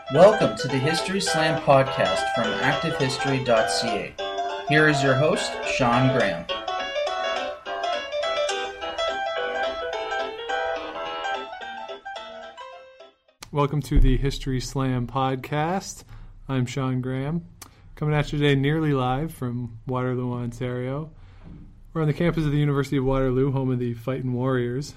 Welcome to the History Slam podcast from activehistory.ca. Here is your host, Sean Graham. Welcome to the History Slam podcast. I'm Sean Graham, coming at you today nearly live from Waterloo, Ontario. We're on the campus of the University of Waterloo, home of the Fightin' Warriors.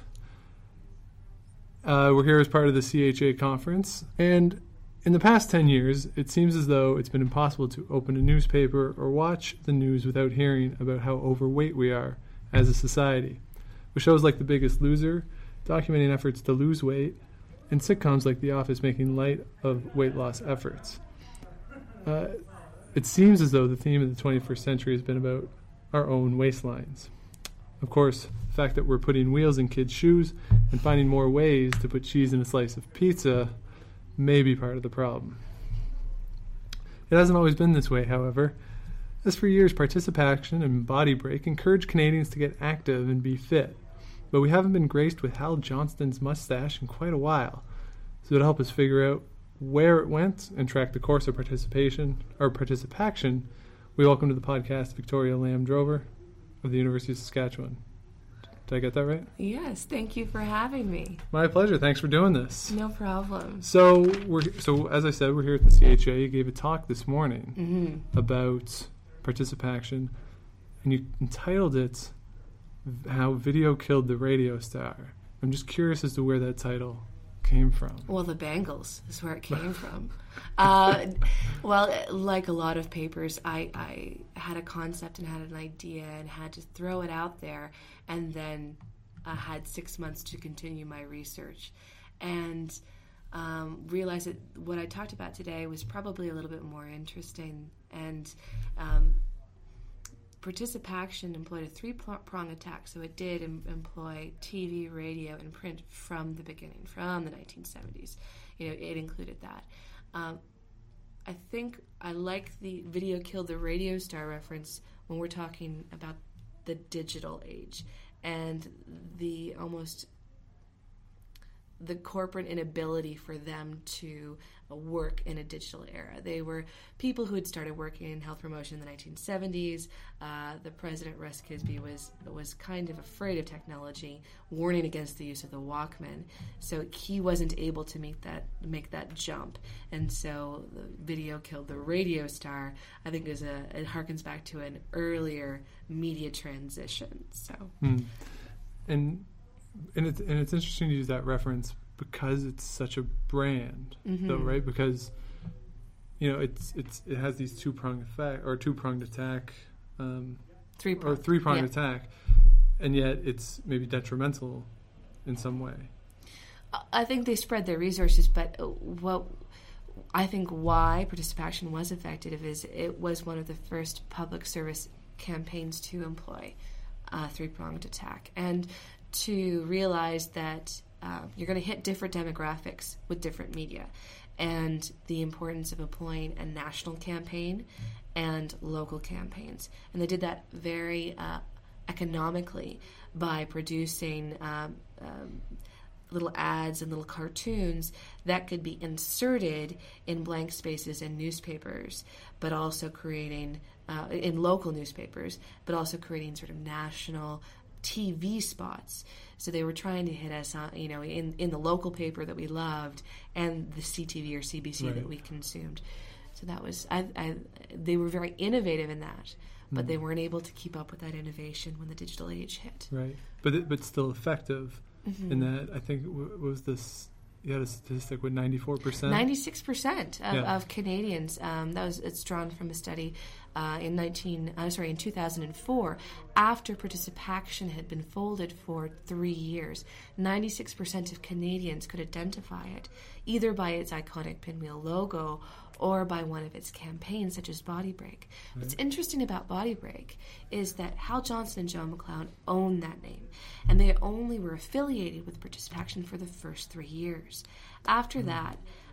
We're here as part of the CHA conference, and in the past 10 years, it seems as though it's been impossible to open a newspaper or watch the news without hearing about how overweight we are as a society. With shows like The Biggest Loser, documenting efforts to lose weight, and sitcoms like The Office making light of weight loss efforts. It seems as though the theme of the 21st century has been about our own waistlines. Of course, the fact that we're putting wheels in kids' shoes and finding more ways to put cheese in a slice of pizza may be part of the problem. It hasn't always been this way, however, as for years Participation and Body Break encouraged Canadians to get active and be fit, but we haven't been graced with Hal Johnston's mustache in quite a while. So to help us figure out where it went and track the course of participation, we welcome to the podcast Victoria Lamb Drover of the University of Saskatchewan. Did I get that right? Yes, thank you for having me. My pleasure. Thanks for doing this. No problem. So as I said, we're here at the CHA. You gave a talk this morning about participation, and you entitled it "How Video Killed the Radio Star." I'm just curious as to where that title came from. Well, the Bengals is where it came from. Well, like a lot of papers, I had a concept and had an idea and had to throw it out there, and then I had 6 months to continue my research and realized that what I talked about today was probably a little bit more interesting. And Participation employed a three-prong attack, so it did employ TV, radio, and print from the beginning, from the 1970s. It included that. I think I like the video killed the radio star reference when we're talking about the digital age and the corporate inability for them to work in a digital era. They were people who had started working in health promotion in the 1970s. The president, Russ Kisby, was kind of afraid of technology, warning against the use of the Walkman. So he wasn't able to make that jump. And so the video killed the radio star. I think it harkens back to an earlier media transition. So, and it's interesting to use that reference because it's such a brand, though, right? Because it has these two-pronged attack, three-pronged attack, and yet it's maybe detrimental in some way. I think they spread their resources, but what I think why Participation was effective is it was one of the first public service campaigns to employ three-pronged attack, and to realize that you're going to hit different demographics with different media, and the importance of employing a national campaign and local campaigns. And they did that very economically by producing little ads and little cartoons that could be inserted in blank spaces in newspapers, but also creating in local newspapers, but also creating sort of national TV spots. So they were trying to hit us on, in the local paper that we loved and the CTV or CBC that we consumed. So that was, they were very innovative in that, but they weren't able to keep up with that innovation when the digital age hit. Right, but still effective in that. I think was this. You had a statistic with 94%? 96% of Canadians. It's drawn from a study in 2004. After Participation had been folded for 3 years, 96% of Canadians could identify it, either by its iconic pinwheel logo or by one of its campaigns, such as Body Break. Right. What's interesting about Body Break is that Hal Johnston and Joe McLeod owned that name, and they only were affiliated with Participation for the first 3 years. After that,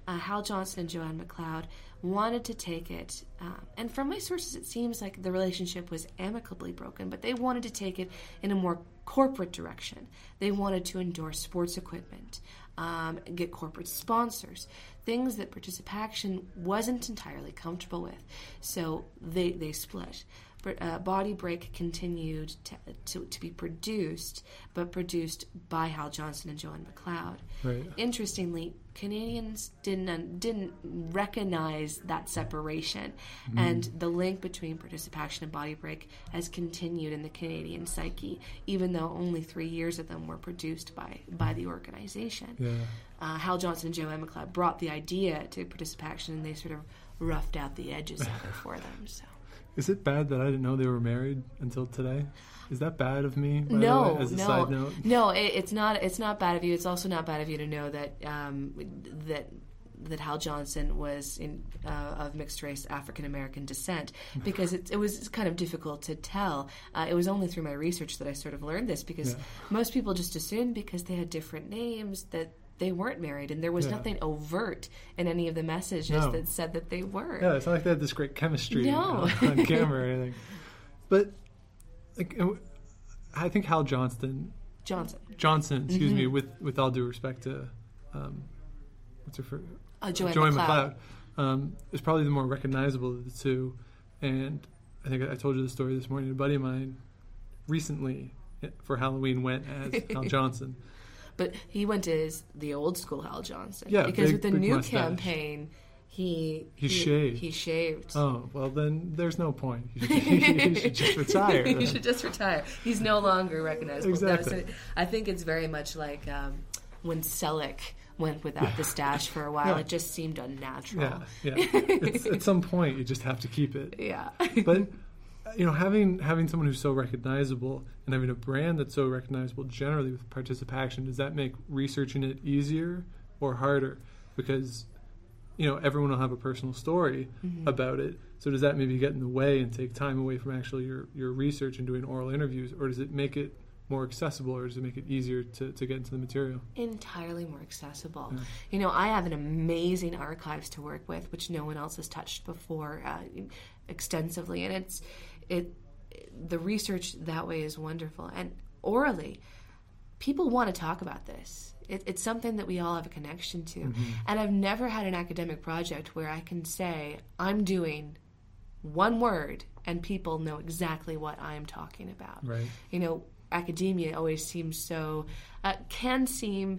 Hal Johnson and Joanne McLeod wanted to take it, and from my sources it seems like the relationship was amicably broken, but they wanted to take it in a more corporate direction. They wanted to endorse sports equipment, get corporate sponsors, things that Particip-Action wasn't entirely comfortable with. So they split. Body Break continued to be produced, but produced by Hal Johnson and Joanne McLeod. Right. Interestingly, Canadians didn't recognize that separation, and the link between Particip-Action and Body Break has continued in the Canadian psyche, even though only 3 years of them were produced by the organization. Yeah. Hal Johnson and Joanne McLeod brought the idea to Particip-Action, and they sort of roughed out the edges of it for them. So. Is it bad that I didn't know they were married until today? Is that bad of me? No, as a side note? No, it's not. It's not bad of you. It's also not bad of you to know that that Hal Johnson was of mixed race African American descent, because it was kind of difficult to tell. It was only through my research that I sort of learned this, because most people just assumed because they had different names that they weren't married, and there was nothing overt in any of the messages that said that they were. Yeah, it's not like they had this great chemistry on camera or anything. But I think Hal Johnson, excuse me, with all due respect to what's her first? Joanne McLeod. Is probably the more recognizable of the two. And I think I told you the story this morning. A buddy of mine recently for Halloween went as Hal Johnson. But he went as the old school Hal Johnson. Yeah, because with the new mustache. Campaign, he shaved. He shaved. Oh, well, then there's no point. He should just retire. He should just retire. He's no longer recognizable. Exactly. I think it's very much like when Selleck went without the stash for a while. Yeah. It just seemed unnatural. Yeah. At some point, you just have to keep it. Yeah. But having someone who's so recognizable and having a brand that's so recognizable generally with Particip-Action, does that make researching it easier or harder? Because everyone will have a personal story about it. So does that maybe get in the way and take time away from actually your research and doing oral interviews, or does it make it more accessible, or does it make it easier to get into the material? Entirely more accessible. Yeah. I have an amazing archives to work with, which no one else has touched before extensively, and the research that way is wonderful. And orally, people want to talk about this. It's something that we all have a connection to. And I've never had an academic project where I can say, I'm doing one word and people know exactly what I'm talking about. Right. Academia always seems so, can seem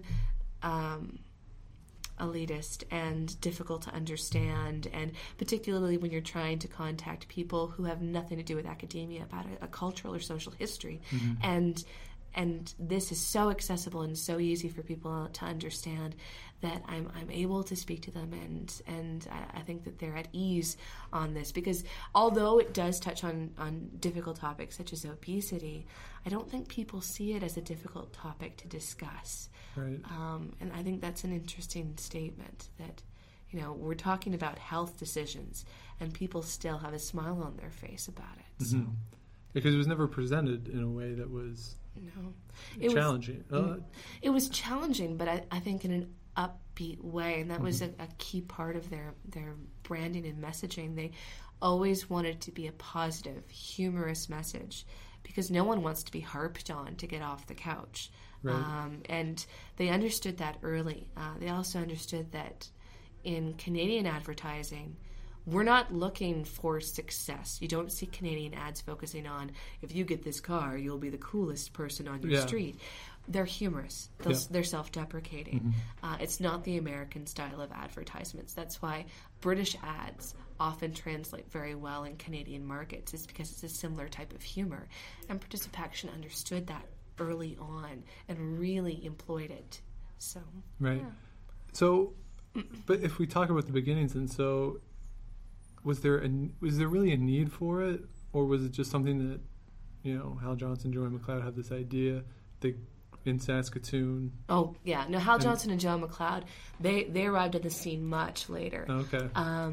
elitist and difficult to understand, and particularly when you're trying to contact people who have nothing to do with academia about a cultural or social history. And this is so accessible and so easy for people to understand that I'm able to speak to them, and I think that they're at ease on this, because although it does touch on difficult topics such as obesity, I don't think people see it as a difficult topic to discuss. Right. And I think that's an interesting statement, that we're talking about health decisions and people still have a smile on their face about it. So. Because it was never presented in a way that was challenging. It was challenging, but I think in an upbeat way, and that was a key part of their branding and messaging. They always wanted to be a positive, humorous message, because no one wants to be harped on to get off the couch. Right. And they understood that early. They also understood that in Canadian advertising, we're not looking for success. You don't see Canadian ads focusing on, if you get this car, you'll be the coolest person on your street. They're humorous. They're self-deprecating. It's not the American style of advertisements. That's why British ads often translate very well in Canadian markets, is because it's a similar type of humor. And Particip-Action understood that early on and really employed it. So right. Yeah. So, but if we talk about the beginnings, and so was there really a need for it, or was it just something that Hal Johnson, Joanne McLeod had this idea in Saskatoon? Oh yeah, no. Hal Johnson and Joanne McLeod, they arrived at the scene much later. Okay.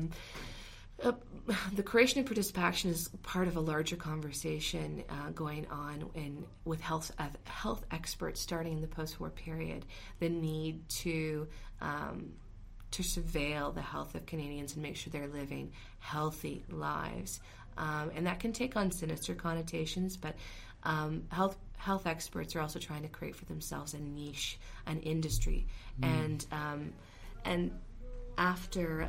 The creation of Particip-Action is part of a larger conversation going on with health experts starting in the post-war period. The need to to surveil the health of Canadians and make sure they're living healthy lives. And that can take on sinister connotations, but health experts are also trying to create for themselves a niche, an industry. And after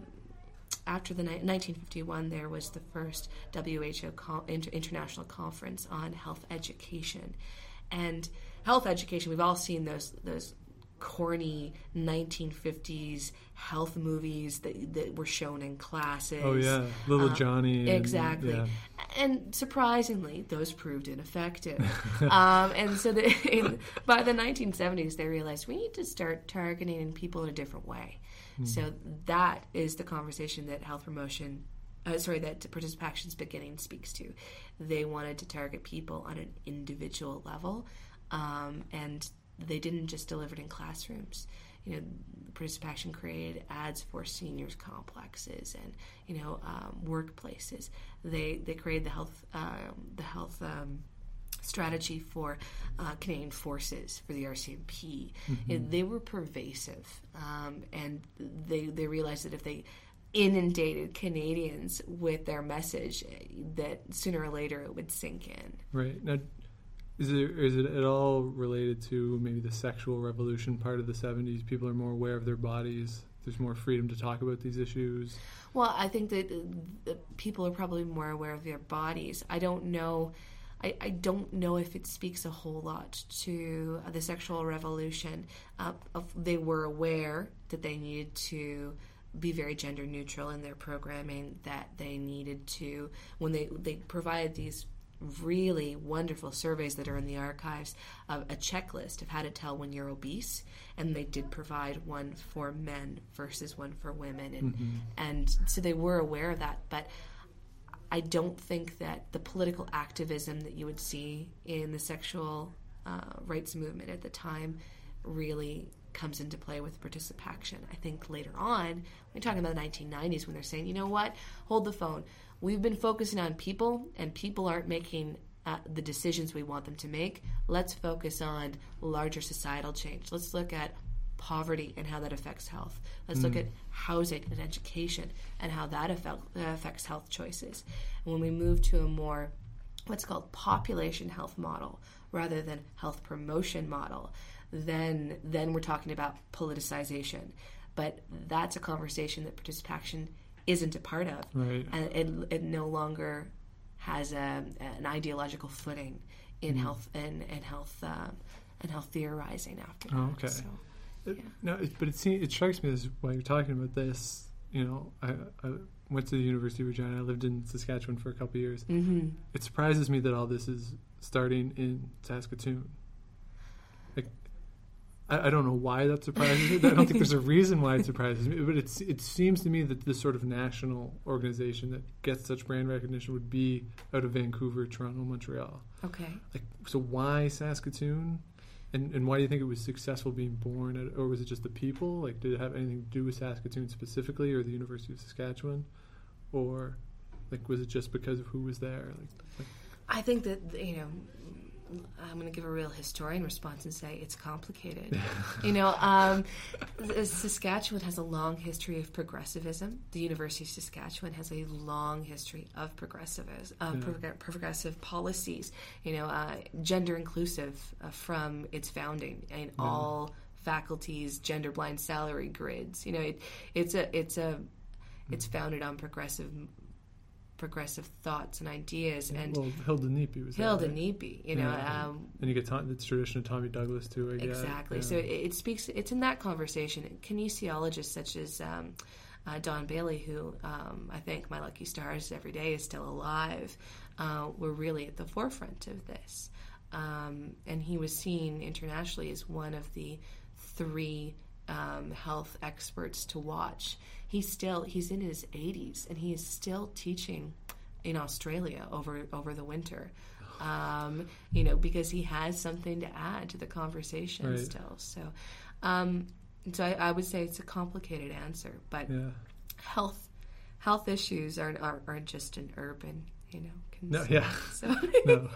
the 1951, there was the first WHO international conference on health education. And health education, we've all seen those corny 1950s health movies that were shown in classes. Oh yeah, Little Johnny. Exactly. And surprisingly, those proved ineffective. And so by the 1970s, they realized we need to start targeting people in a different way. So that is the conversation that health promotion, that Participaction's beginning speaks to. They wanted to target people on an individual level, and they didn't just deliver it in classrooms. Participation created ads for seniors complexes and workplaces. They created the health strategy for Canadian Forces, for the RCMP. They were pervasive, and they realized that if they inundated Canadians with their message, that sooner or later it would sink in. Right. Now, is it at all related to maybe the sexual revolution part of the 70s? People are more aware of their bodies. There's more freedom to talk about these issues. Well, I think that people are probably more aware of their bodies. I don't know if it speaks a whole lot to the sexual revolution. They were aware that they needed to be very gender neutral in their programming, that they needed to, when they provided these really wonderful surveys that are in the archives, of a checklist of how to tell when you're obese, and they did provide one for men versus one for women, and so they were aware of that. But I don't think that the political activism that you would see in the sexual rights movement at the time really comes into play with Participation. I think later on, we're talking about the 1990s, when they're saying, you know what, hold the phone. We've been focusing on people, and people aren't making the decisions we want them to make. Let's focus on larger societal change. Let's look at poverty and how that affects health. Let's look at housing and education and how that affects health choices. And when we move to a more what's called population health model rather than health promotion model, then we're talking about politicization. But that's a conversation that Participation isn't a part of, right. And it no longer has an ideological footing in health and health theorizing after that. Oh, okay. So, no, but it strikes me as while you're talking about this, I went to the University of Regina. I lived in Saskatchewan for a couple of years. It surprises me that all this is starting in Saskatoon. I don't know why that surprises me. I don't think there's a reason why it surprises me, but it seems to me that this sort of national organization that gets such brand recognition would be out of Vancouver, Toronto, Montreal. Okay. So why Saskatoon? And why do you think it was successful being born? Or was it just the people? Did it have anything to do with Saskatoon specifically, or the University of Saskatchewan? Or, was it just because of who was there? I think that, I'm going to give a real historian response and say it's complicated. Saskatchewan has a long history of progressivism. The University of Saskatchewan has a long history of progressive policies. Gender inclusive from its founding, and all faculties, gender blind salary grids. It's founded on progressive thoughts and ideas. And Hilda Neepy was Hilda there, right? Neepy, and you get the tradition of Tommy Douglas too, I guess. Exactly. Yeah. So it speaks. It's in that conversation. Kinesiologists such as Don Bailey, who I thank my lucky stars every day is still alive, were really at the forefront of this, and he was seen internationally as one of the three health experts to watch. He's in his 80s, and he is still teaching in Australia over the winter, because he has something to add to the conversation right. still. So, so I would say it's a complicated answer, but health issues aren't just an urban, concern. No, yeah. So. No.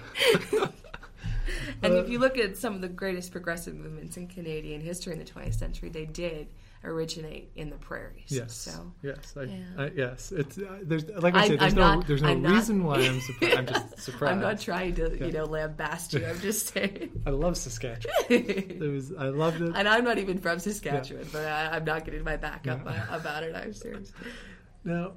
And if you look at some of the greatest progressive movements in Canadian history in the 20th century, they did originate in the prairies. Yes. So yes. yeah. Yes. It's there's like I say, there's no reason why I'm surprised. I'm just surprised. I'm not trying to lambast you. I'm just saying. I love Saskatchewan. I loved it. And I'm not even from Saskatchewan, but I'm not getting my back up about it. I'm serious. Now,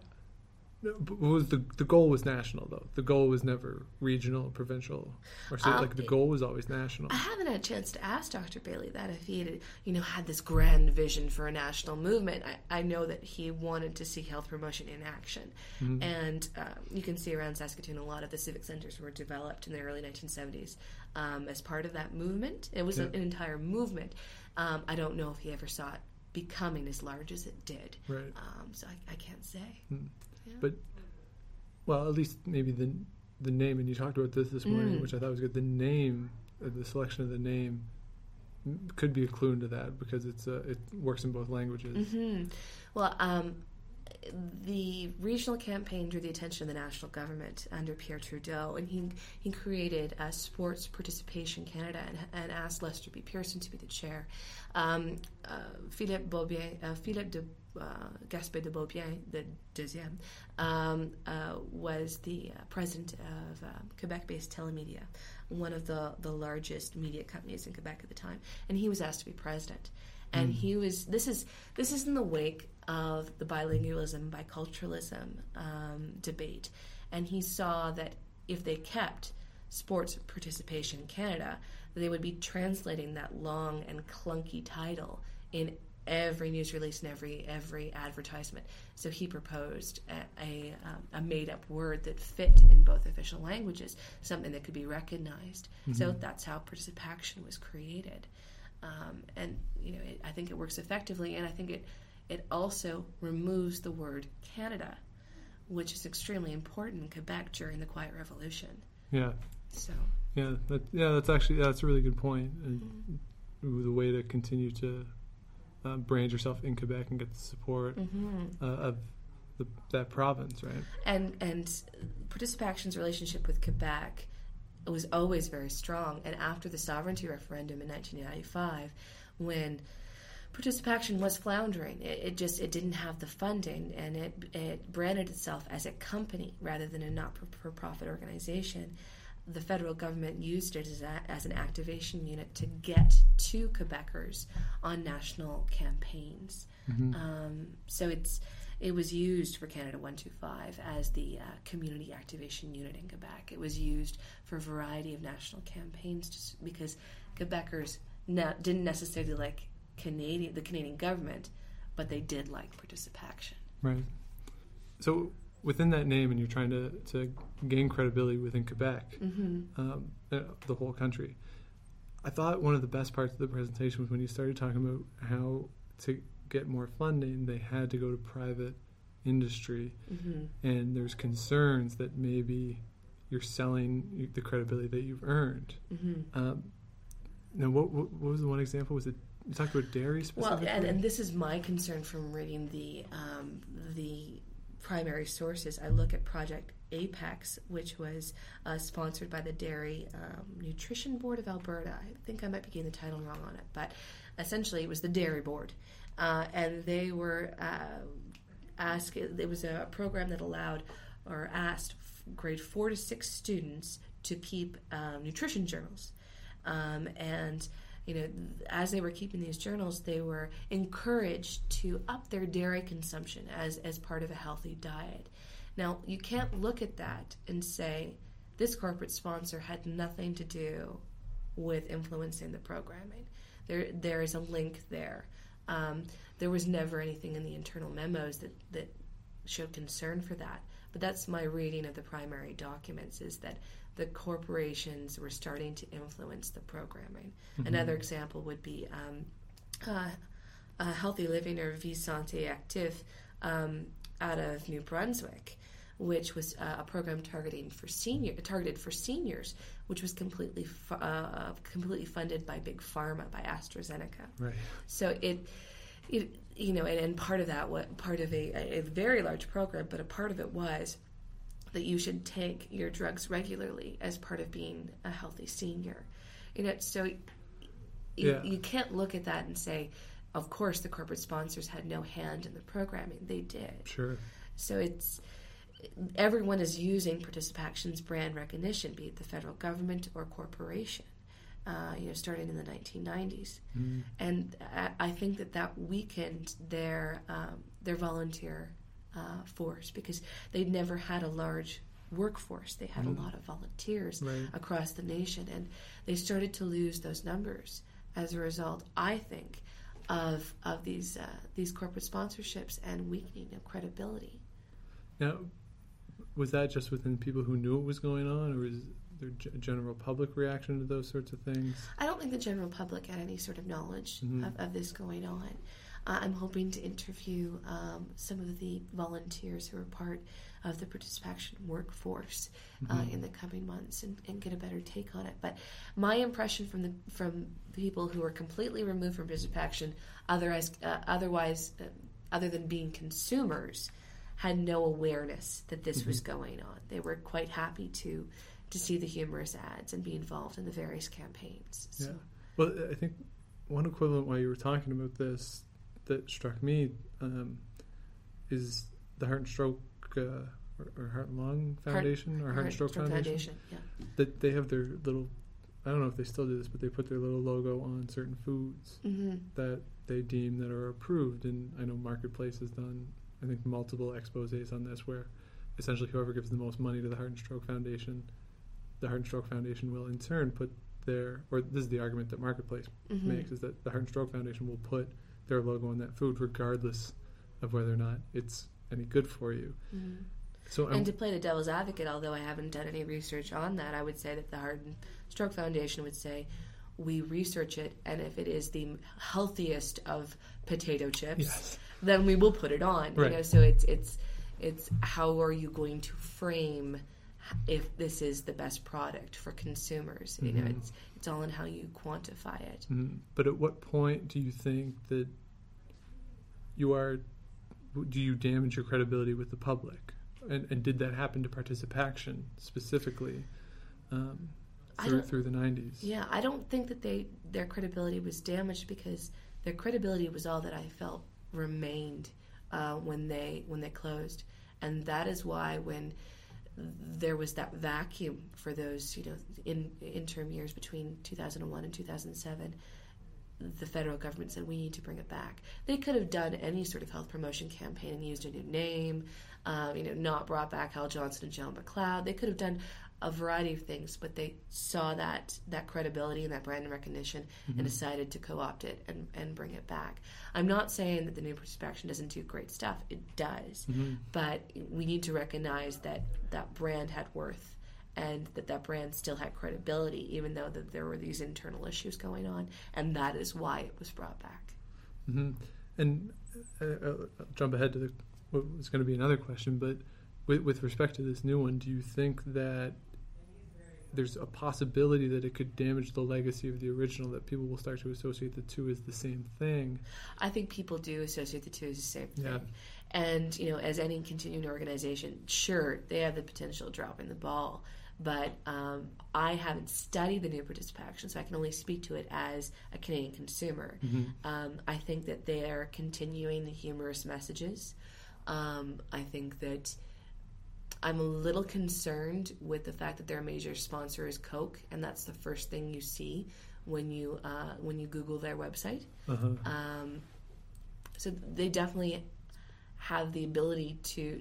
the goal was national, though. The goal was never regional, provincial, or the goal was always national. I haven't had a chance to ask Dr. Bailey that if he had, had this grand vision for a national movement. I know that he wanted to see health promotion in action, and you can see around Saskatoon a lot of the civic centers were developed in the early 1970s as part of that movement. It was an entire movement. I don't know if he ever saw it becoming as large as it did. Right. So I can't say. Yeah. But, well, at least maybe the name, and you talked about this morning, which I thought was good. The name, the selection of the name, could be a clue into that because it works in both languages. Mm-hmm. Well, the regional campaign drew the attention of the national government under Pierre Trudeau, and he created Sports Participation Canada and asked Lester B. Pearson to be the chair. Philippe de Gaspé de Beaubien, the deuxième, was the president of Quebec-based Telemedia, one of the largest media companies in Quebec at the time, and he was asked to be president. And he was. This is in the wake of the bilingualism, biculturalism debate, and he saw that if they kept Sports Participation Canada, they would be translating that long and clunky title in every news release and every advertisement. So he proposed a made-up word that fit in both official languages, something that could be recognized. So that's how participation was created. And I think it works effectively, and I think it also removes the word Canada, which is extremely important in Quebec during the Quiet Revolution. Yeah. So. That's a really good point. And the way to continue to brand yourself in Quebec and get the support of that province, right? And Participaction's relationship with Quebec was always very strong. And after the sovereignty referendum in 1995, when Participation was floundering, it didn't have the funding, and it branded itself as a company rather than a not-for-profit organization. The federal government used it as an activation unit to get to Quebecers on national campaigns. So it was used for Canada 125 as the community activation unit in Quebec. It was used for a variety of national campaigns just because Quebecers didn't necessarily like the Canadian government, but they did like Participation. Right. So within that name, and you're trying to gain credibility within Quebec, the whole country, I thought one of the best parts of the presentation was when you started talking about how to get more funding, they had to go to private industry, and there's concerns that maybe you're selling the credibility that you've earned. Now, what was the one example? Was it you talked about dairy specifically? Well, and this is my concern from reading the primary sources. I look at Project Apex, which was sponsored by the Dairy Nutrition Board of Alberta. I think I might be getting the title wrong on it, but essentially it was the Dairy Board. And they were asked, it was a program that allowed or asked grade 4 to 6 students to keep nutrition journals. And as they were keeping these journals, they were encouraged to up their dairy consumption as part of a healthy diet. Now, you can't look at that and say this corporate sponsor had nothing to do with influencing the programming. There is a link there. There was never anything in the internal memos that showed concern for that. But that's my reading of the primary documents, is that the corporations were starting to influence the programming. Another example would be Healthy Living, or Vie Santé Active, out of New Brunswick, which was a program targeted for seniors, which was completely funded by Big Pharma, by AstraZeneca. Right. So and part of that, part of a very large program, but a part of it was that you should take your drugs regularly as part of being a healthy senior. So you can't look at that and say of course, the corporate sponsors had no hand in the programming. They did. Sure. So everyone is using Participaction's brand recognition, be it the federal government or corporation, starting in the 1990s. And I think that weakened their volunteer force, because they'd never had a large workforce. They had a lot of volunteers across the nation, and they started to lose those numbers as a result, I think, of these corporate sponsorships and weakening of credibility. Now, was that just within people who knew what was going on, or was there a general public reaction to those sorts of things? I don't think the general public had any sort of knowledge of this going on. I'm hoping to interview some of the volunteers who are part of the Participation workforce in the coming months and get a better take on it. But my impression from the people who are completely removed from Participation, other than being consumers, had no awareness that this was going on. They were quite happy to see the humorous ads and be involved in the various campaigns. So. Yeah. Well, I think one equivalent while you were talking about this that struck me is the Heart and Stroke or Heart and Lung Foundation or Heart and Stroke Foundation. Yeah. That they have their little, I don't know if they still do this, but they put their little logo on certain foods that they deem that are approved. And I know Marketplace has done, I think, multiple exposés on this, where essentially whoever gives the most money to the Heart and Stroke Foundation, the Heart and Stroke Foundation will in turn put this is the argument that Marketplace makes, is that the Heart and Stroke Foundation will put their logo on that food regardless of whether or not it's any good for you. So and to play the devil's advocate, although I haven't done any research on that, I would say that the Heart and Stroke Foundation would say, we research it, and if it is the healthiest of potato chips, then we will put it on. Right. So it's how are you going to frame if this is the best product for consumers? It's all in how you quantify it. But at what point do you think that do you damage your credibility with the public? And did that happen to Participation specifically through the 90s? Yeah, I don't think that their credibility was damaged, because their credibility was all that I felt remained when they closed. And that is why when there was that vacuum for those interim years between 2001 and 2007, the federal government said, we need to bring it back. They could have done any sort of health promotion campaign and used a new name, not brought back Hal Johnson and John McLeod. They could have done a variety of things, but they saw that credibility and that brand recognition and decided to co-opt it and bring it back. I'm not saying that the new Participation doesn't do great stuff. It does. But we need to recognize that that brand had worth, and that brand still had credibility, even though there were these internal issues going on, and that is why it was brought back. And I'll jump ahead to what was going to be another question, but with respect to this new one, do you think that there's a possibility that it could damage the legacy of the original, that people will start to associate the two as the same thing? I think people do associate the two as the same thing. And, as any continuing organization, sure, they have the potential of dropping the ball. But I haven't studied the new Participation, so I can only speak to it as a Canadian consumer. I think that they are continuing the humorous messages. I think that I'm a little concerned with the fact that their major sponsor is Coke, and that's the first thing you see when you Google their website. So they definitely have the ability to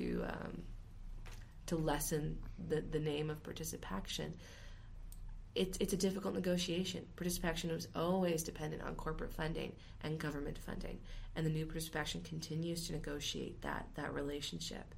lessen the name of Participation. It's a difficult negotiation. Participation was always dependent on corporate funding and government funding, and the new Participation continues to negotiate that relationship.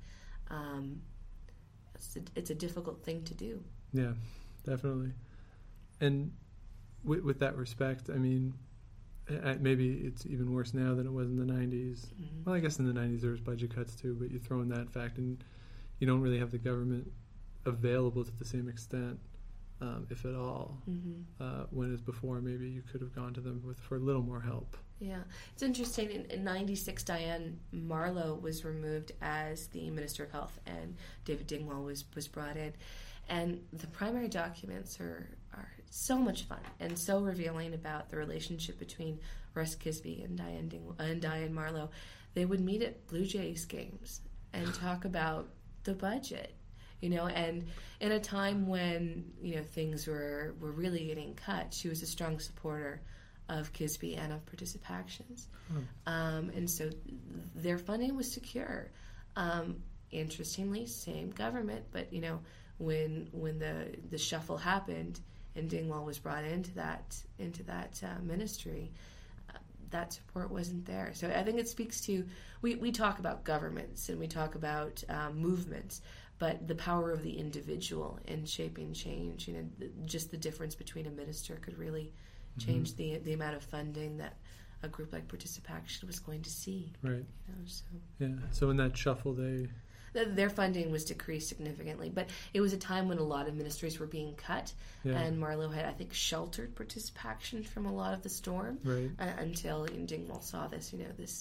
It's a difficult thing to do. Yeah, definitely. And with that respect, I mean, maybe it's even worse now than it was in the 90s. Well, I guess in the 90s there was budget cuts too, but you throw in that fact and you don't really have the government available to the same extent, if at all, when as before maybe you could have gone to them for a little more help. Yeah. It's interesting, in 96, Diane Marlowe was removed as the Minister of Health, and David Dingwall was brought in. And the primary documents are so much fun and so revealing about the relationship between Russ Kisby and Diane Marlowe. They would meet at Blue Jays games and talk about the budget, and in a time when, things were really getting cut, she was a strong supporter of Kisby and of Participactions. And so their funding was secure. Interestingly, same government, but, when the shuffle happened and Dingwall was brought into that ministry, that support wasn't there. So I think it speaks to, we talk about governments and we talk about movements, but the power of the individual in shaping change, just the difference between a minister could really change the amount of funding that a group like Participation was going to see. Right. So in that shuffle, their funding was decreased significantly, but it was a time when a lot of ministries were being cut, and Marlowe had, I think, sheltered Participation from a lot of the storm, until Dingwall saw this,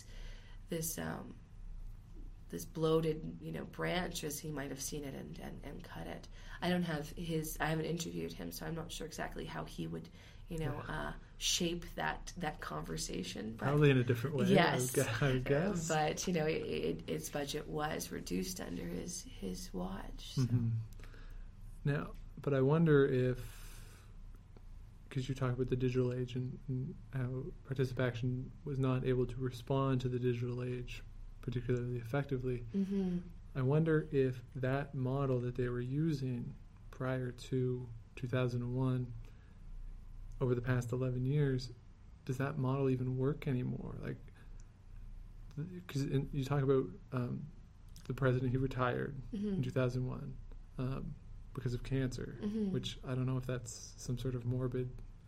this bloated, branch, as he might have seen it, and cut it. I haven't interviewed him, so I'm not sure exactly how he would, shape that conversation. But, probably in a different way. Yes, I would guess. But its budget was reduced under his watch. So. Now, but I wonder if, because you talk about the digital age and how Participation was not able to respond to the digital age particularly effectively. I wonder if that model that they were using prior to 2001, over the past 11 years, does that model even work anymore? Like, because you talk about the president who retired in 2001 because of cancer, which I don't know if that's some sort of morbid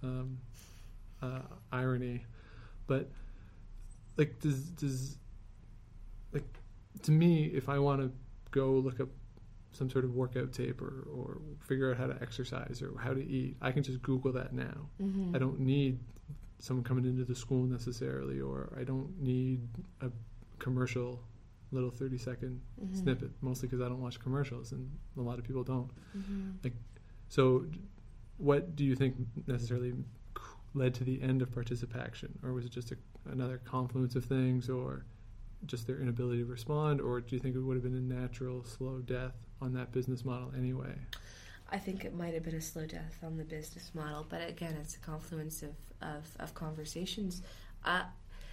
irony, but like, does like, to me, if I want to go look up some sort of workout tape or figure out how to exercise or how to eat, I can just Google that now. I don't need someone coming into the school necessarily, or I don't need a commercial little 30-second snippet, mostly because I don't watch commercials, and a lot of people don't. Like, so what do you think necessarily led to the end of Participation? Or was it just another confluence of things, or just their inability to respond, or do you think it would have been a natural slow death on that business model anyway? I think it might have been a slow death on the business model, but again, it's a confluence of conversations. I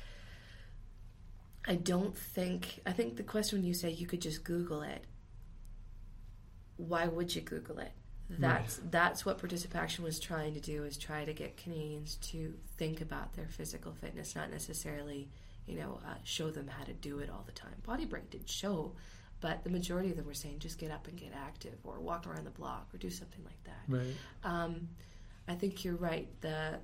think the question when you say you could just Google it, why would you Google it? That's what Participation was trying to do, is try to get Canadians to think about their physical fitness, not necessarily show them how to do it all the time. Body Break did show, but the majority of them were saying just get up and get active, or walk around the block, or do something like that. Right. I think you're right. The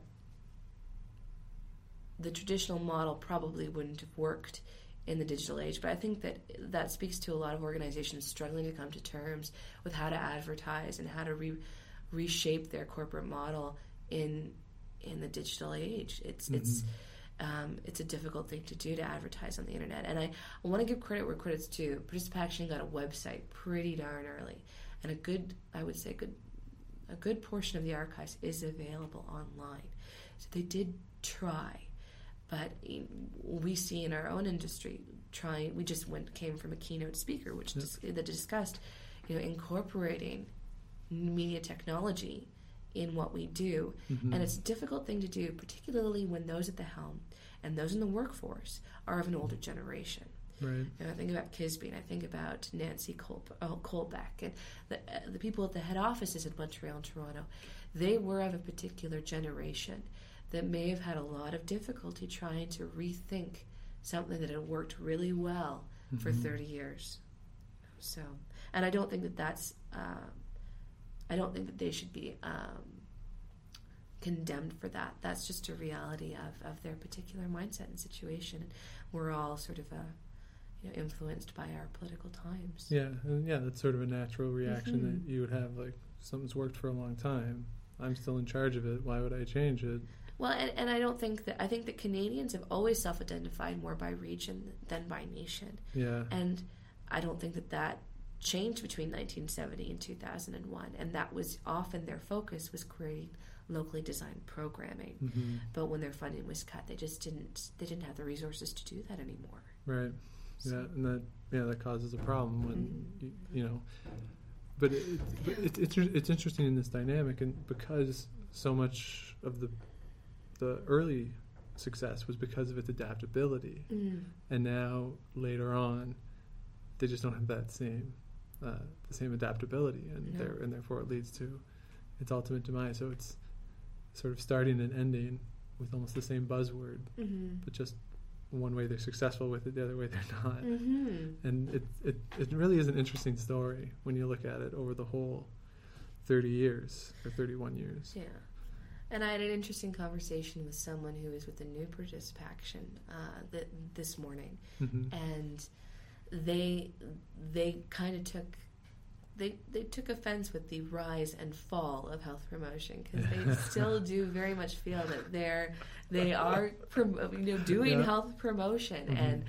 traditional model probably wouldn't have worked in the digital age, but I think that speaks to a lot of organizations struggling to come to terms with how to advertise and how to reshape their corporate model in the digital age. It's a difficult thing to do, to advertise on the internet. And I want to give credit where credit's due. Participation got a website pretty darn early, and a good portion of the archives is available online. So they did try, but we see in our own industry we just came from a keynote speaker that discussed incorporating media technology in what we do. And it's a difficult thing to do, particularly when those at the helm and those in the workforce are of an older generation. Right. I think about Kisby, and I think about Nancy Colbeck, and the people at the head offices in Montreal and Toronto. They were of a particular generation that may have had a lot of difficulty trying to rethink something that had worked really well for 30 years. So, and I don't think that that's I don't think that they should be condemned for that. That's just a reality of their particular mindset and situation. And we're all sort of influenced by our political times. Yeah, and that's sort of a natural reaction that you would have. Like, something's worked for a long time. I'm still in charge of it. Why would I change it? Well, and I don't think that. I think that Canadians have always self-identified more by region than by nation. Yeah. And I don't think that changed between 1970 and 2001, and that was often their focus, was creating locally designed programming. Mm-hmm. But when their funding was cut, they didn't have the resources to do that anymore. Right. So, Yeah, and that causes a problem when you know. But it's interesting in this dynamic, and because so much of the early success was because of its adaptability, and now later on, they just don't have that same the same adaptability, and therefore it leads to its ultimate demise. So it's sort of starting and ending with almost the same buzzword, but just one way they're successful with it, the other way they're not. And it really is an interesting story when you look at it over the whole 30 years or 31 years. Yeah. And I had an interesting conversation with someone who was with the New Participation this morning, and they kind of took offense with the rise and fall of health promotion, because they still do very much feel that they are doing health promotion,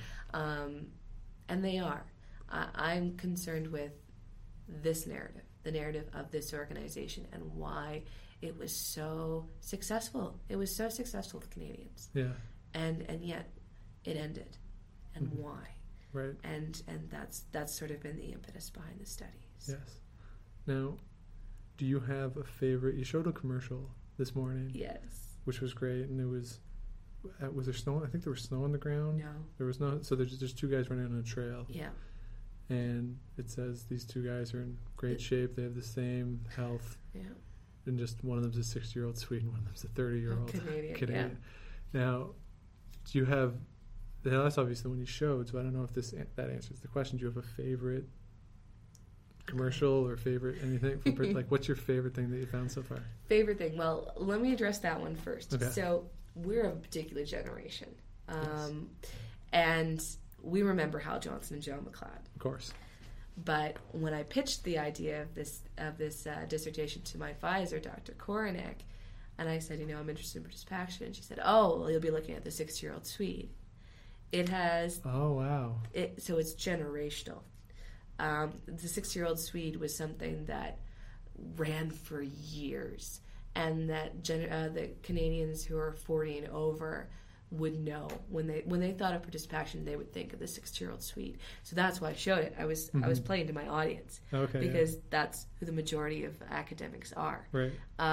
and they are. I'm concerned with this narrative, the narrative of this organization, and why it was so successful. It was so successful with Canadians. Yeah. And yet it ended. And why? Right. And that's sort of been the impetus behind the studies. Yes. Now, do you have a favorite? You showed a commercial this morning. Yes. Which was great, and it was there snow? I think there was snow on the ground. No. There was no. So there's just two guys running on a trail. Yeah. And it says these two guys are in great shape. They have the same health. Yeah. And just one of them's a 60-year-old Swede, and one of them's a 30-year-old Canadian. Yeah. Now, do you have? Now that's obviously when you showed. So I don't know if that answers the question. Do you have a favorite commercial or favorite anything? Like, what's your favorite thing that you found so far? Favorite thing? Well, let me address that one first. Okay. So we're of a particular generation, Yes. and we remember Hal Johnson and Joe McLeod. Of course. But when I pitched the idea of this dissertation to my advisor, Dr. Koronek, and I said, I'm interested in participation, and she said, oh, well, you'll be looking at the 60-year-old Swede. It has... Oh, wow. So it's generational. The 60-year-old Swede was something that ran for years, and that the Canadians who are 40 and over would know when they thought of participation, they would think of the 60-year-old Swede. So that's why I showed it. I was playing to my audience, because that's who the majority of academics are. Right.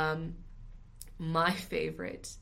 My favorite,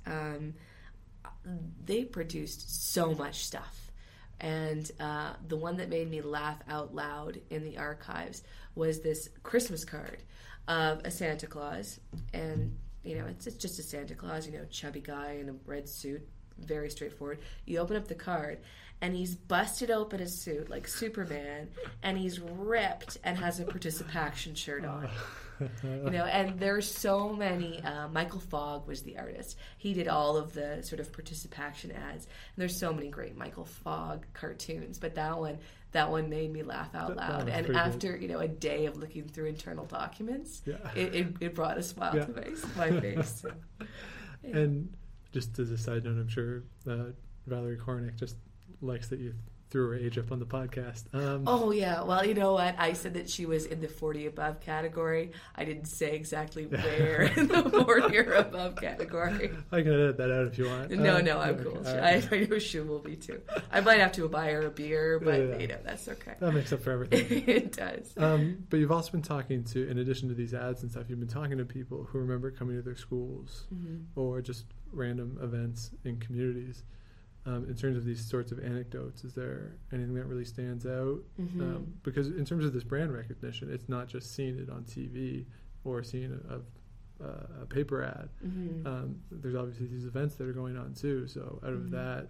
they produced so much stuff. And the one that made me laugh out loud in the archives was this Christmas card of a Santa Claus. And, it's just a Santa Claus, chubby guy in a red suit, very straightforward. You open up the card, and he's busted open his suit like Superman, and he's ripped and has a participation shirt on. And there's so many. Michael Fogg was the artist. He did all of the sort of participation ads. And there's so many great Michael Fogg cartoons, but that one made me laugh out loud. And after a day of looking through internal documents, it brought a smile to my face. So, yeah. And just as a side note, I'm sure Valerie Koronek just likes that you threw her age up on the podcast. Oh, yeah. Well, you know what? I said that she was in the 40 above category. I didn't say exactly where in the 40 or above category. I can edit that out if you want. No, I'm cool. I know she will be too. I might have to buy her a beer, but that's okay. That makes up for everything. It does. But you've also been talking to, in addition to these ads and stuff, you've been talking to people who remember coming to their schools or just random events in communities. In terms of these sorts of anecdotes, is there anything that really stands out? Because in terms of this brand recognition, it's not just seeing it on TV or seeing a paper ad. There's obviously these events that are going on too. So out of that,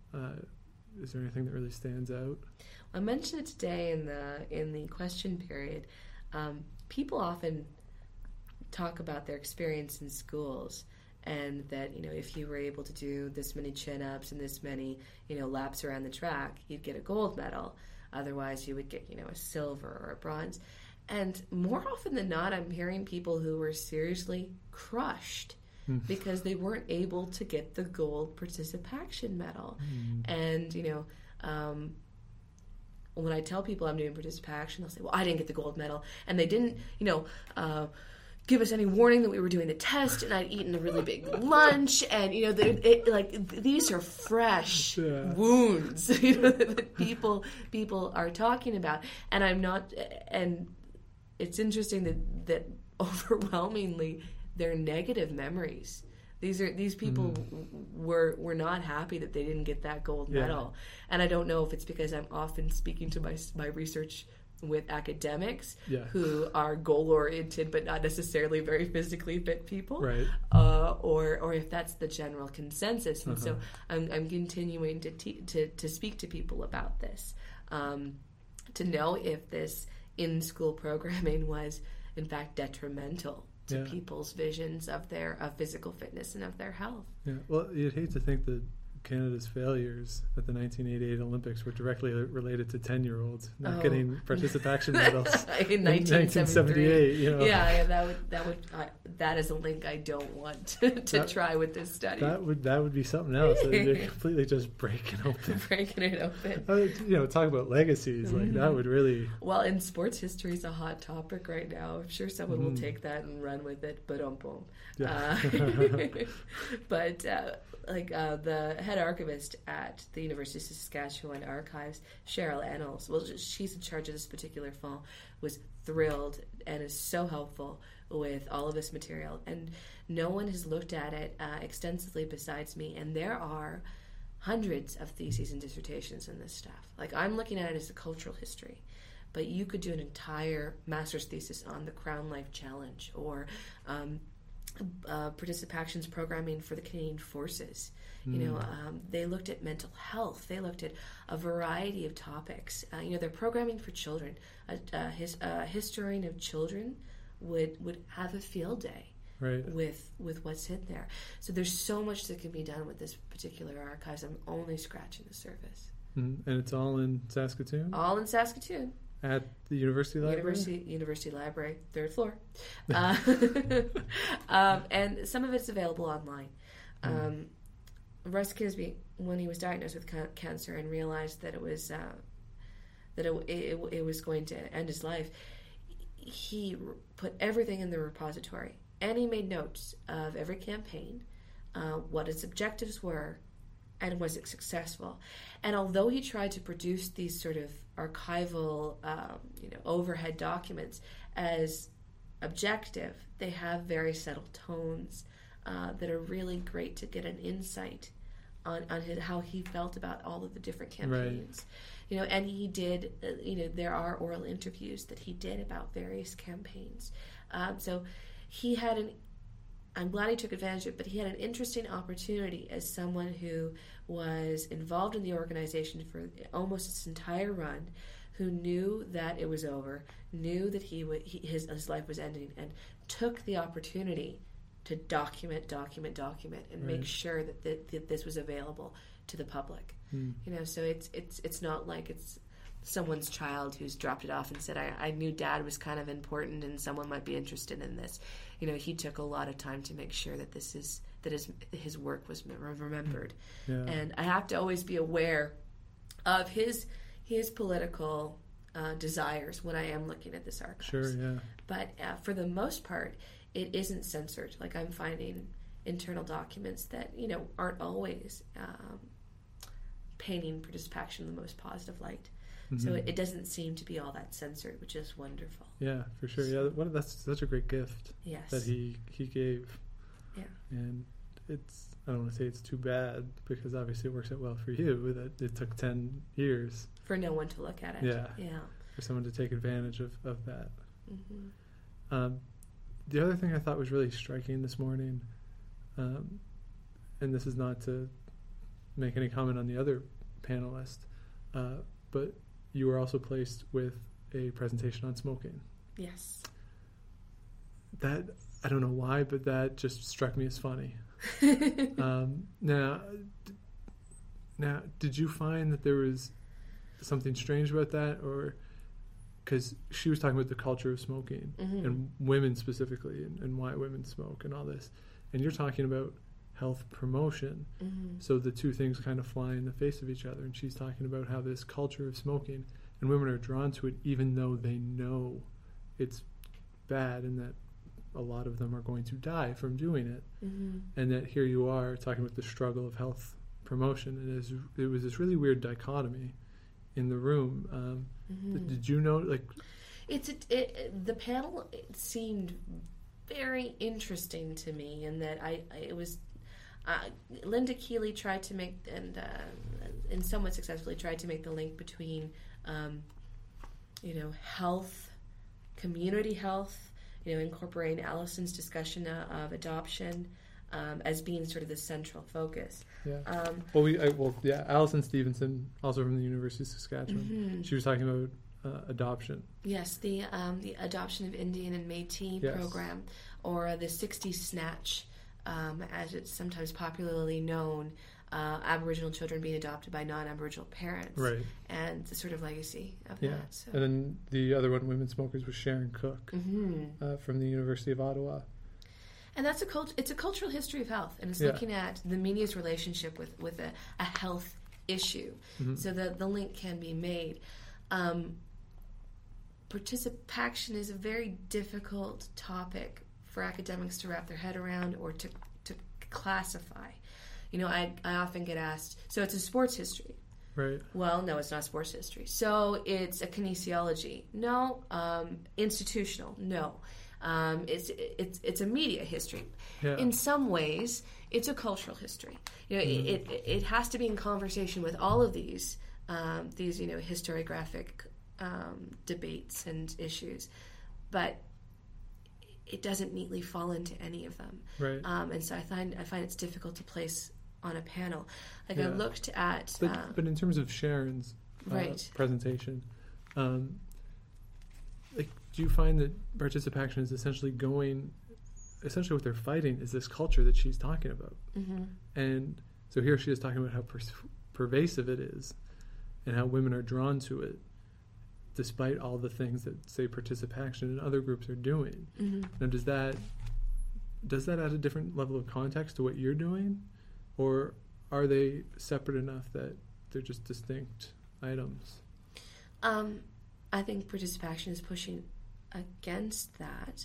is there anything that really stands out? I mentioned it today in the question period. People often talk about their experience in schools. And that, if you were able to do this many chin-ups and this many, laps around the track, you'd get a gold medal. Otherwise, you would get, a silver or a bronze. And more often than not, I'm hearing people who were seriously crushed because they weren't able to get the gold participation medal. And, when I tell people I'm doing participation, they'll say, well, I didn't get the gold medal. And they didn't, give us any warning that we were doing the test, and I'd eaten a really big lunch, and these are fresh wounds, that people are talking about, and I'm not, and it's interesting that overwhelmingly they're negative memories. These people were not happy that they didn't get that gold medal, and I don't know if it's because I'm often speaking to my research with academics who are goal-oriented but not necessarily very physically fit people, right? Or if that's the general consensus. And so I'm continuing to speak to people about this, to know if this in-school programming was in fact detrimental to people's visions of their physical fitness and of their health. Yeah. Well, you'd hate to think that Canada's failures at the 1988 Olympics were directly related to 10-year-olds not getting participation medals in 1978. Yeah, that is a link I don't want to try with this study. That would be something else. They're completely just breaking it open. Talk about legacies. Like that would really. Well, and sports history is a hot topic right now. I'm sure someone will take that and run with it. But the head archivist at the University of Saskatchewan Archives, Cheryl Ennals, she's in charge of this particular fall, was thrilled and is so helpful with all of this material. And no one has looked at it extensively besides me. And there are hundreds of theses and dissertations in this stuff. Like, I'm looking at it as a cultural history. But you could do an entire master's thesis on the Crown Life Challenge or participations programming for the Canadian Forces. They looked at mental health. They looked at a variety of topics. They're programming for children. A historian of children would have a field day with what's in there. So there's so much that can be done with this particular archives. I'm only scratching the surface. And it's all in Saskatoon? All in Saskatoon. At the University Library? University Library, 3rd floor. And some of it's available online. Russ Kisby, when he was diagnosed with cancer and realized that it was going to end his life, he put everything in the repository. And he made notes of every campaign, what its objectives were, and was it successful. And although he tried to produce these sort of archival, overhead documents as objective, they have very subtle tones that are really great to get an insight on how he felt about all of the different campaigns. Right. And he did, there are oral interviews that he did about various campaigns. So he had I'm glad he took advantage of it, but he had an interesting opportunity as someone who was involved in the organization for almost its entire run, who knew that it was over, knew that his life was ending, and took the opportunity to document, and make sure that this was available to the public. So it's not like it's someone's child who's dropped it off and said, I knew Dad was kind of important and someone might be interested in this. He took a lot of time to make sure that his work was remembered. Yeah. And I have to always be aware of his political desires when I am looking at this archives. Sure, yeah. But for the most part, it isn't censored. Like, I'm finding internal documents that, aren't always painting participation in the most positive light. So it doesn't seem to be all that censored, which is wonderful. Yeah, for sure. Yeah, that's such a great gift that he gave. Yeah. And I don't want to say it's too bad, because obviously it works out well for you, that it took 10 years. For no one to look at it. Yeah. Yeah. For someone to take advantage of that. The other thing I thought was really striking this morning, and this is not to make any comment on the other panelist, but you were also placed with a presentation on smoking. Yes. That, I don't know why, but that just struck me as funny. Now, did you find that there was something strange about that, or because she was talking about the culture of smoking and women specifically, and why women smoke and all this, and you're talking about health promotion, so the two things kind of fly in the face of each other, and she's talking about how this culture of smoking, and women are drawn to it even though they know it's bad and that a lot of them are going to die from doing it. Mm-hmm. And that here you are talking about the struggle of health promotion, and it was this really weird dichotomy in the room. Did you know, like... The panel seemed very interesting to me, in that Linda Keeley tried to make, and somewhat successfully tried to make the link between, health, community health, incorporating Allison's discussion of adoption as being sort of the central focus. Yeah. Allison Stevenson, also from the University of Saskatchewan, she was talking about adoption. Yes, the adoption of Indian and Métis program, or the 60s Snatch, as it's sometimes popularly known, Aboriginal children being adopted by non-Aboriginal parents, right? And the sort of legacy of that. So. And then the other one, Women Smokers, was Sharon Cook from the University of Ottawa. And that's it's a cultural history of health, and it's looking at the media's relationship with a health issue. So the link can be made. Participation is a very difficult topic for academics to wrap their head around or to classify. I often get asked, so it's a sports history. Right. Well, no, it's not sports history. So it's a kinesiology. No. Institutional. No. It's a media history. Yeah. In some ways, it's a cultural history. It has to be in conversation with all of these historiographic debates and issues, but it doesn't neatly fall into any of them. Right. And so I find it's difficult to place on a panel. I looked at, but in terms of Sharon's presentation, do you find that participation is essentially what they're fighting is this culture that she's talking about? And so here she is talking about how pervasive it is and how women are drawn to it, despite all the things that, say, participation and other groups are doing. Now, does that add a different level of context to what you're doing, or are they separate enough that they're just distinct items? I think participation is pushing against that,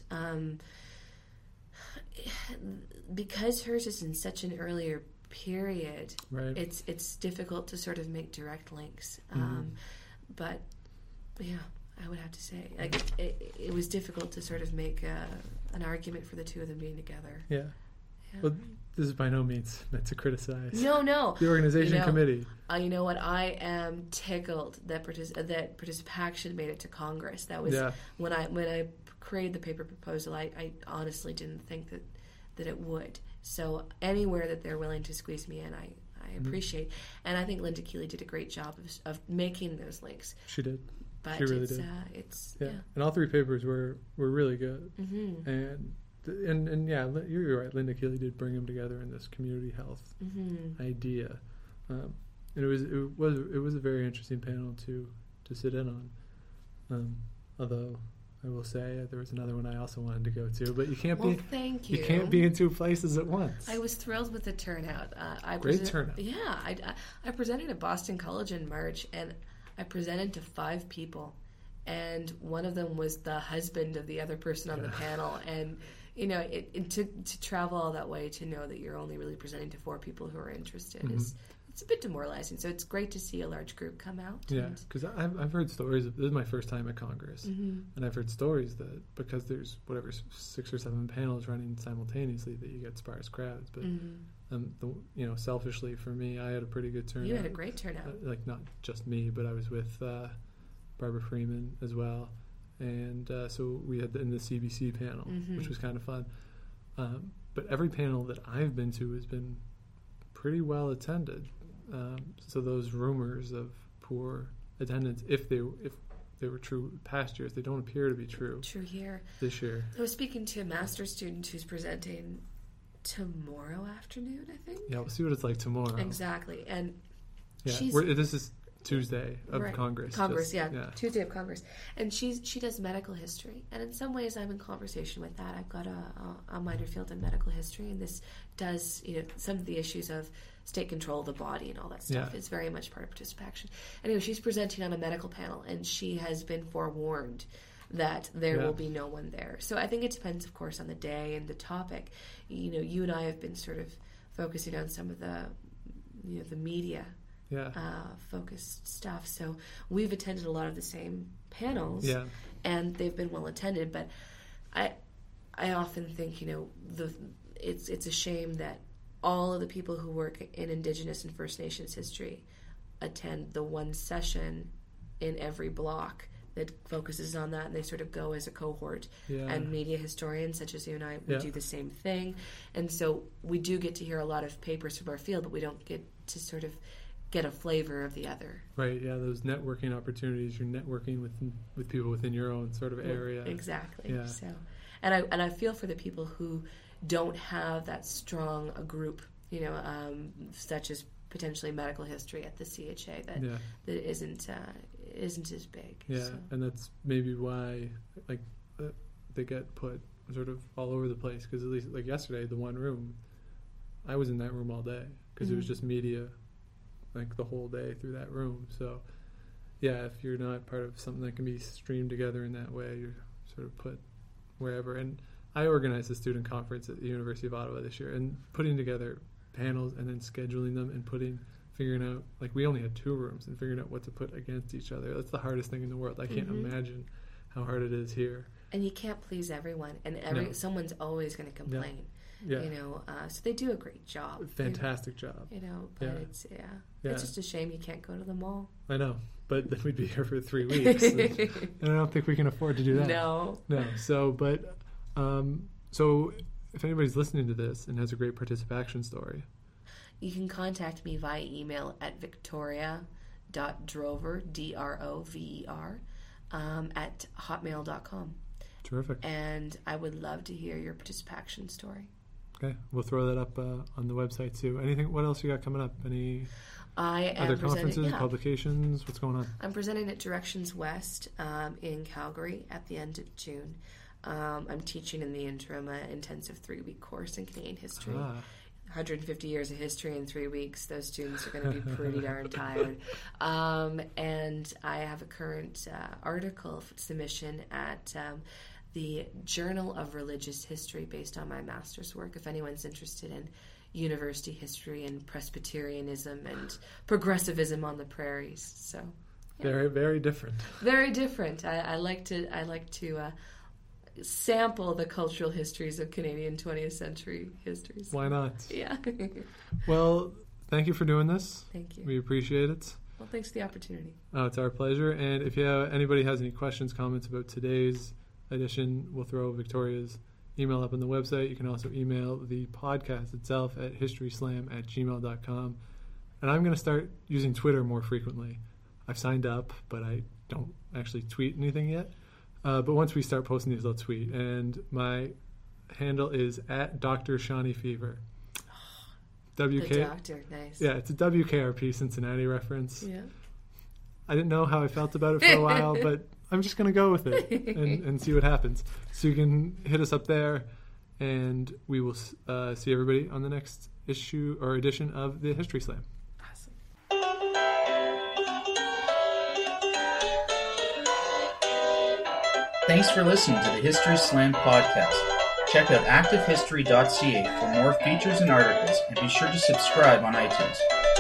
because hers is in such an earlier period. Right. It's difficult to sort of make direct links, but. Yeah, I would have to say, it was difficult to sort of make an argument for the two of them being together. Yeah. Well, this is by no means meant to criticize. No. The organization committee. You know what? I am tickled that participation made it to Congress. That was when I created the paper proposal. I honestly didn't think that it would. So anywhere that they're willing to squeeze me in, I appreciate. And I think Linda Keeley did a great job of making those links. She did. But she really did. And all three papers were really good. And you're right. Linda Keeley did bring them together in this community health idea, and it was a very interesting panel to sit in on. Although I will say there was another one I also wanted to go to, but you can't you can't be in two places at once. I was thrilled with the turnout. Great turnout. Yeah, I presented at Boston College in March, and I presented to 5 people, and one of them was the husband of the other person on the panel. And to travel all that way to know that you're only really presenting to 4 people who are interested it's a bit demoralizing. So it's great to see a large group come out. Yeah, because I've heard stories. This is my first time at Congress, and I've heard stories that because there's 6 or 7 panels running simultaneously, that you get sparse crowds. But selfishly for me, I had a pretty good turnout. You had a great turnout. Not just me, but I was with Barbara Freeman as well, and so we had in the CBC panel, which was kind of fun. But every panel that I've been to has been pretty well attended. So those rumors of poor attendance, if they were true past years, they don't appear to be true. True here. This year. I was speaking to a master's student who's presenting tomorrow afternoon, I think. Yeah, we'll see what it's like tomorrow. Exactly. And this is Tuesday of Congress. Tuesday of Congress. And she does medical history. And in some ways I'm in conversation with that. I've got a minor field in medical history, and this does, some of the issues of state control of the body and all that stuff is very much part of participation. Anyway, she's presenting on a medical panel, and she has been forewarned that there will be no one there. So I think it depends, of course, on the day and the topic. You and I have been sort of focusing on some of the media focused stuff. So we've attended a lot of the same panels, and they've been well attended. But I often think, it's a shame that all of the people who work in Indigenous and First Nations history attend the one session in every block that focuses on that, and they sort of go as a cohort. And media historians such as you and I, we do the same thing. And so we do get to hear a lot of papers from our field, but we don't get to sort of get a flavor of the other. Right, those networking opportunities. You're networking with people within your own sort of area. Exactly. Yeah. So, and I feel for the people who don't have that strong a group, such as potentially medical history at the CHA that isn't as big. And that's maybe why they get put sort of all over the place, because at least like yesterday, the one room, I was in that room all day because it was just media like the whole day through that room. So if you're not part of something that can be streamed together in that way, you're sort of put wherever. And I organized a student conference at the University of Ottawa this year, and putting together panels and then scheduling them and figuring out, like, we only had 2 rooms, and figuring out what to put against each other. That's the hardest thing in the world. I can't imagine how hard it is here. And you can't please everyone, and someone's always going to complain. So they do a great job. Fantastic job. But it's just a shame you can't go to the mall. I know, but then we'd be here for 3 weeks, and I don't think we can afford to do that. No. So, so if anybody's listening to this and has a great participation story, you can contact me via email at victoria.drover, DROVER, at hotmail.com. Terrific. And I would love to hear your participation story. Okay, we'll throw that up on the website too. What else you got coming up? Any other conferences, publications? What's going on? I'm presenting at Directions West in Calgary at the end of June. I'm teaching in the interim an intensive 3-week course in Canadian history. 150 years of history in 3 weeks. Those students are going to be pretty darn tired. And I have a current article submission at the Journal of Religious History based on my master's work, if anyone's interested in university history and Presbyterianism and progressivism on the prairies. So very, very different. Very different. I like to sample the cultural histories of Canadian 20th century histories. Why not? Yeah. Well, thank you for doing this. Thank you. We appreciate it. Well, thanks for the opportunity. Oh, it's our pleasure. And if anybody has any questions, comments about today's edition, we'll throw Victoria's email up on the website. You can also email the podcast itself at historyslam@gmail.com. And I'm going to start using Twitter more frequently. I've signed up, but I don't actually tweet anything yet. But once we start posting these, I'll tweet. And my handle is at Dr. Shawnee Fever. The doctor, nice. Yeah, it's a WKRP Cincinnati reference. Yeah. I didn't know how I felt about it for a while, but I'm just going to go with it and see what happens. So you can hit us up there, and we will see everybody on the next issue or edition of the History Slam. Awesome. Thanks for listening to the History Slam podcast. Check out activehistory.ca for more features and articles, and be sure to subscribe on iTunes.